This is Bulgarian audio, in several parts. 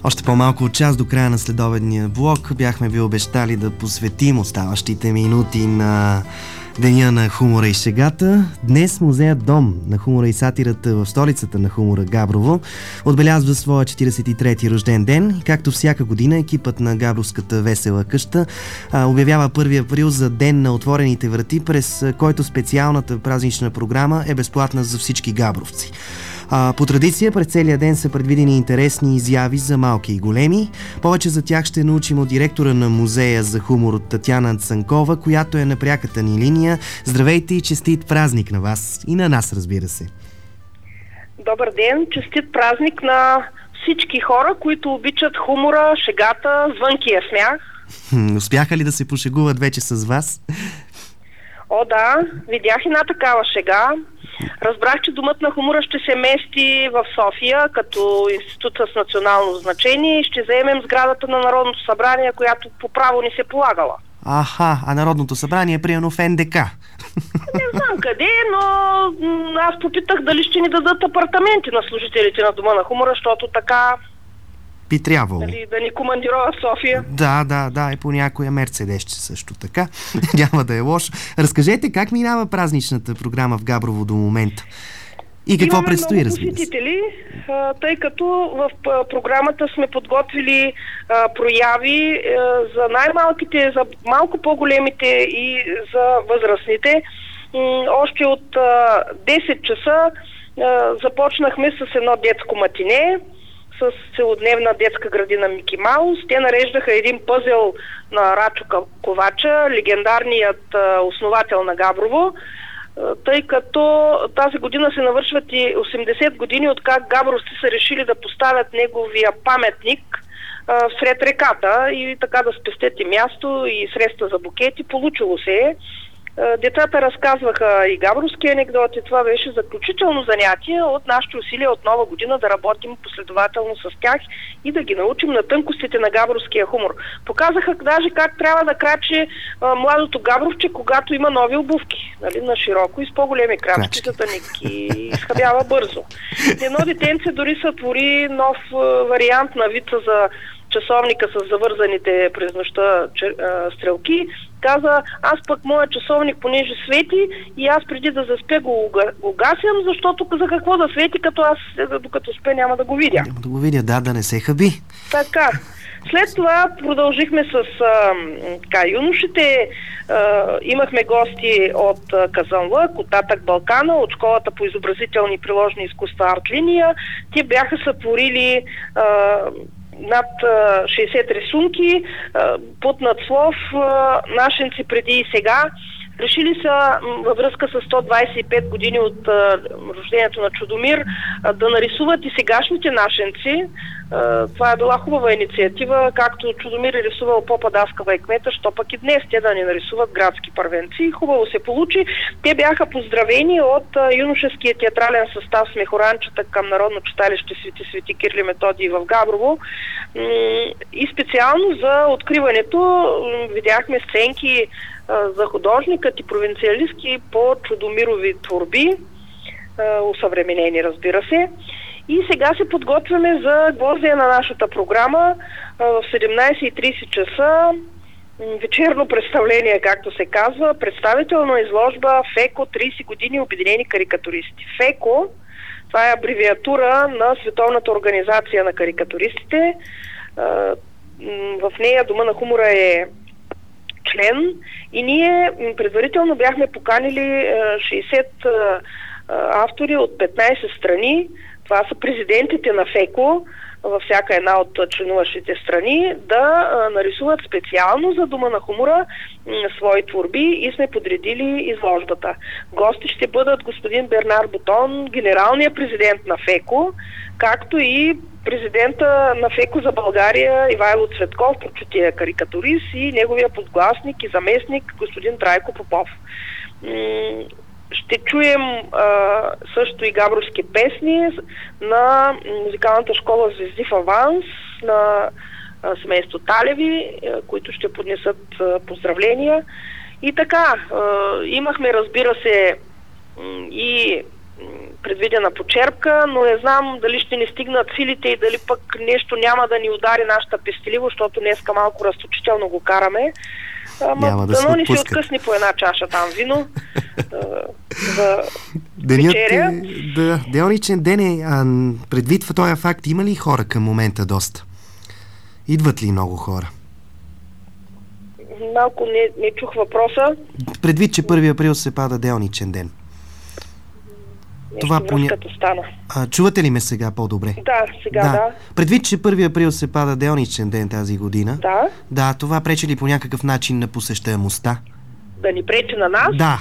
Още по-малко от час до края на следобедния блок бяхме ви обещали да посветим оставащите минути на Деня на хумора и шегата. Днес музеят Дом на хумора и сатирата в столицата на хумора Габрово отбелязва своя 43-ти рожден ден. Както всяка година, екипът на Габровската весела къща обявява 1 април за Ден на отворените врати, през който специалната празнична програма е безплатна за всички габровци. По традиция през целия ден са предвидени интересни изяви за малки и големи. Повече за тях ще научим от директора на музея за хумор от Татяна Цанкова, която е на пряката ни линия. Здравейте и честит празник на вас и на нас, разбира се. Добър ден, честит празник на всички хора, които обичат хумора, шегата, звънкия смях. Успяха ли да се пошегуват вече с вас? О, да, видях една такава шега. Разбрах, че Домът на хумора ще се мести в София като институт с национално значение и ще заемем сградата на Народното събрание, която по право ни се полагала. А Народното събрание е приемано в НДК. Не знам къде, но аз попитах дали ще ни дадат апартаменти на служителите на Дома на хумора, защото така би трябвало. Да ни командирова в София. Да, и по някоя мерцедесче също така. Няма да е лошо. Разкажете как минава празничната програма в Габрово до момента? И какво предстои, разбира се? Тъй като в програмата сме подготвили прояви за най-малките, за малко по-големите и за възрастните. Още от 10 часа започнахме с едно детско матине с целодневна детска градина Мики Маус. Те нареждаха един пъзел на Рачо Ковача, легендарният основател на Габрово, тъй като тази година се навършват и 80 години от как габровци са решили да поставят неговия паметник сред реката и така да спестят и място и средства за букети. Получило се е. Децата разказваха и габровски анекдоти. Това беше заключително занятие от нашите усилия от нова година да работим последователно с тях и да ги научим на тънкостите на габровския хумор. Показаха даже как трябва да крачи младото габровче, когато има нови обувки. Нали, на широко и с по-големи крачки, за да не ги изхабява бързо. Едно детенце дори сътвори нов вариант на вица за часовника с завързаните през нощта стрелки. Каза, аз пък моя часовник, понеже свети, и аз преди да заспя го гасям, защото за какво да свети, като аз докато спя няма да го видя. Няма да го видя, да не се хаби. Така. След това продължихме с юношите. Имахме гости от Казанлък, от Татък Балкана, от школата по изобразителни и приложни изкуства арт-линия. Те бяха сътворили над 60 рисунки под надслов "Нашенци преди и сега". Решили са във връзка с 125 години от рождението на Чудомир да нарисуват и сегашните нашенци. Това е била хубава инициатива, както Чудомир е рисувал попа, Даскава и кмета, що пък и днес те да ни нарисуват градски първенци. Хубаво се получи. Те бяха поздравени от юношеския театрален състав Смехоранчета към Народно читалище Свети Кирил и Методий в Габрово. И специално за откриването видяхме сценки за художникът и провинциалистки по Чудомирови творби, усъвременени, разбира се. И сега се подготвяме за гвоздия на нашата програма в 17:30 часа. Вечерно представление, както се казва, представителна изложба ФЕКО 30 години обединени карикатуристи. ФЕКО, това е абревиатура на Световната организация на карикатуристите. В нея Дома на хумора е член и ние предварително бяхме поканили 60 автори от 15 страни. Това са президентите на ФЕКО във всяка една от членуващите страни да нарисуват специално за Дома на хумора свои творби и сме подредили изложбата. Гости ще бъдат господин Бернар Бутон, генералният президент на ФЕКО, както и президента на ФЕКО за България Ивайло Цветков, почетия карикатурист, и неговия подгласник и заместник господин Трайко Попов. Ще чуем също и габровски песни на музикалната школа Звезди в аванс на семейство Талеви, които ще поднесат поздравления. И така, имахме, разбира се, и предвидена почерпка, но не знам дали ще ни стигнат силите и дали пък нещо няма да ни удари нашата пестеливо, защото днеска малко разточително го караме. Дано ни се откъсни по една чаша там вино за вечеря. Делничен ден е. Предвид в този факт, има ли хора към момента доста? Идват ли много хора? Малко не чух въпроса. Предвид, че 1 април се пада делничен ден. Това връзката стана. Чувате ли ме сега по-добре? Да, сега да. Предвид, че 1 април се пада делничен ден тази година. Да. Да, това пречи ли по някакъв начин на посещаемостта? Да ни пречи на нас? Да.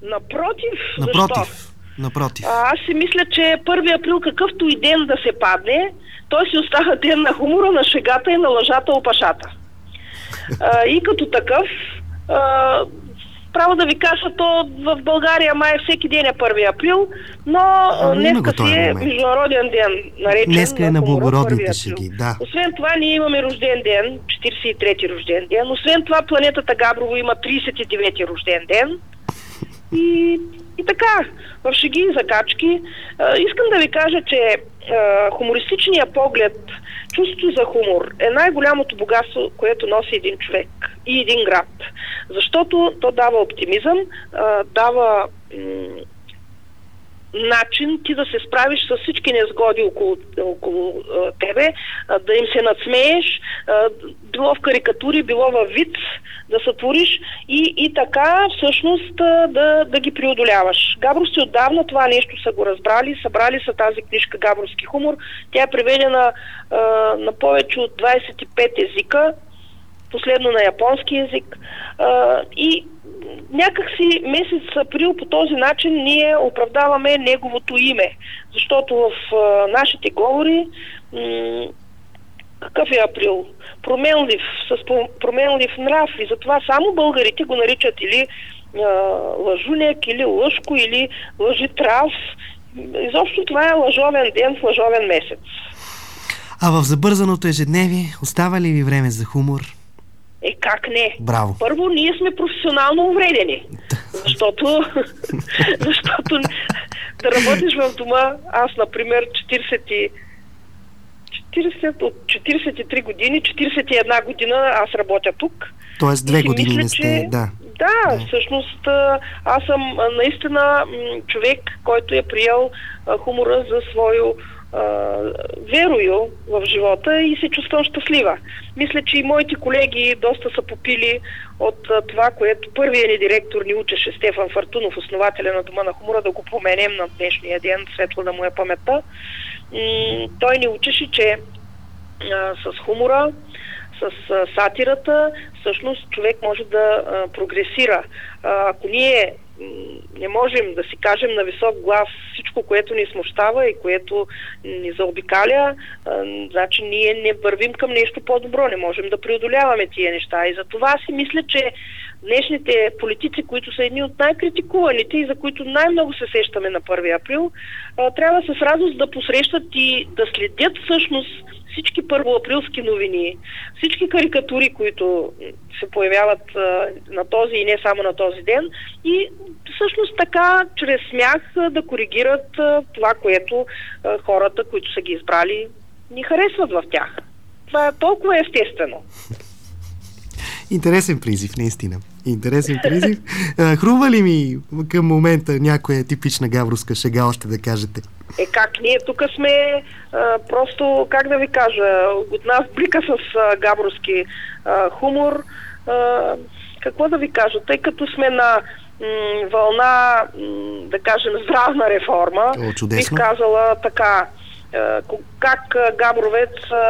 Напротив. Аз си мисля, че 1 април какъвто и ден да се падне, той си остава ден на хумора, на шегата и на лъжата опашата. И като такъв, право да ви кажа, то в България май всеки ден е 1 април, но днеска си е международен ден, наречен днеска е на благородните шеги, да. Освен това, ние имаме рожден ден, 43-ти рожден ден. Освен това, планетата Габрово има 39-ти рожден ден. И така, в шеги и закачки. Искам да ви кажа, че хумористичният поглед, чувството за хумор е най-голямото богатство, което носи един човек и един град. Защото то дава оптимизъм, дава начин ти да се справиш с всички незгоди около тебе, да им се надсмееш, било в карикатури, било във виц, да сътвориш и така всъщност да ги преодоляваш. Габровци отдавна това нещо са го разбрали, събрали са тази книжка Габровски хумор. Тя е преведена на повече от 25 езика, последно на японски език. И някакси месец април по този начин ние оправдаваме неговото име. Защото в нашите говори какъв е април? Променлив, с променлив нрав. И затова само българите го наричат или лъжуняк, или лъжко, или лъжитрав. Изобщо това е лъжовен ден в лъжовен месец. А в забързаното ежедневие остава ли ви време за хумор? Как не? Браво. Първо, ние сме професионално увредени. Защото да работиш в дома, аз, например, 43 години, 41 година аз работя тук. Тоест 2 години не сте, да. Да, всъщност аз съм наистина човек, който е приел хумора за своето верою в живота и се чувствам щастлива. Мисля, че и моите колеги доста са попили от това, което първият ни директор ни учеше, Стефан Фартунов, основателя на Дома на хумора, да го поменем на днешния ден, светло да му е паметта. Той ни учеше, че с хумора, с сатирата, всъщност човек може да прогресира. Ако ние не можем да си кажем на висок глас всичко, което ни смущава и което ни заобикаля, значи ние не вървим към нещо по-добро, не можем да преодоляваме тия неща. И за това си мисля, че днешните политици, които са едни от най-критикуваните и за които най-много се сещаме на 1 април, трябва с радост да посрещат и да следят всъщност всички първоаприлски новини, всички карикатури, които се появяват на този и не само на този ден, и всъщност така, чрез смях, да коригират това, което хората, които са ги избрали, ни харесват в тях. Това е толкова естествено. Интересен призив, наистина. Интересен призив. Хрумва ли ми към момента някоя типична габровска шега още да кажете? Как ние тук сме просто, как да ви кажа, от нас блика с габровски хумор. Какво да ви кажа? Тъй като сме на вълна, да кажем, здравна реформа, бих казала така, как габровец,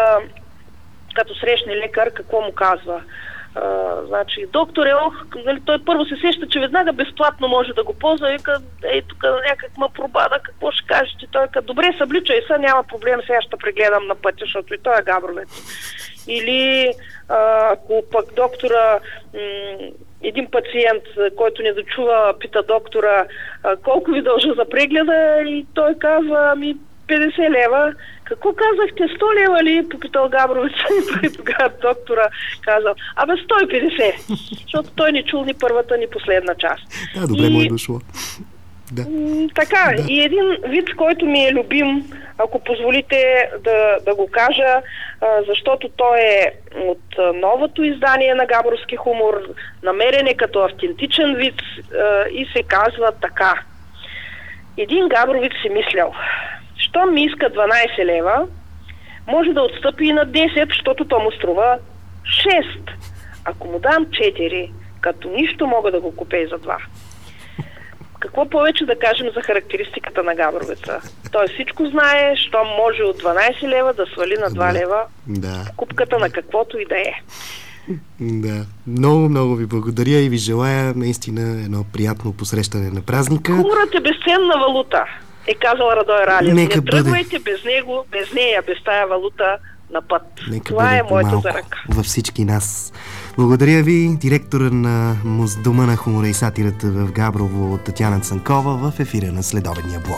като срещне лекар, какво му казва? Значи, доктор нали, той първо се сеща, че веднага безплатно може да го ползва и вика, тук някак ма пробада, какво ще кажете? Той казва, добре, събличай се, няма проблем, сега ще прегледам на пътя, защото и той е габровец. Или ако пък доктора, един пациент, който не дочува, пита доктора, колко ви дължа за прегледа, и той казва, 50 лева. Какво казахте? 100 лева ли? Попитал габровец. И тогава доктора казал, 150. Защото той не чул ни първата, ни последна част. Добре му е дошло. Да. Така, да. И един вид, който ми е любим, ако позволите да го кажа, защото той е от новото издание на Габровски хумор, намерен е като автентичен вид и се казва така. Един габровец си мислял, щом ми иска 12 лева, може да отстъпи и на 10, защото то му струва 6. Ако му дам 4, като нищо мога да го купя и за 2. Какво повече да кажем за характеристиката на габровеца? Той всичко знае, щом може от 12 лева да свали на 2 лева купката на каквото и да е. Да. Много, много ви благодаря и ви желая наистина едно приятно посрещане на празника. Хуморът е безценна валута, е казал Радой Ралев. Не тръгвайте без него, без нея, без тая валута на път. Това е моята заръка. Във всички нас. Благодаря ви, директора на Дома на хумора и сатирата в Габрово, Татяна Цанкова, в ефира на Следобедния блок.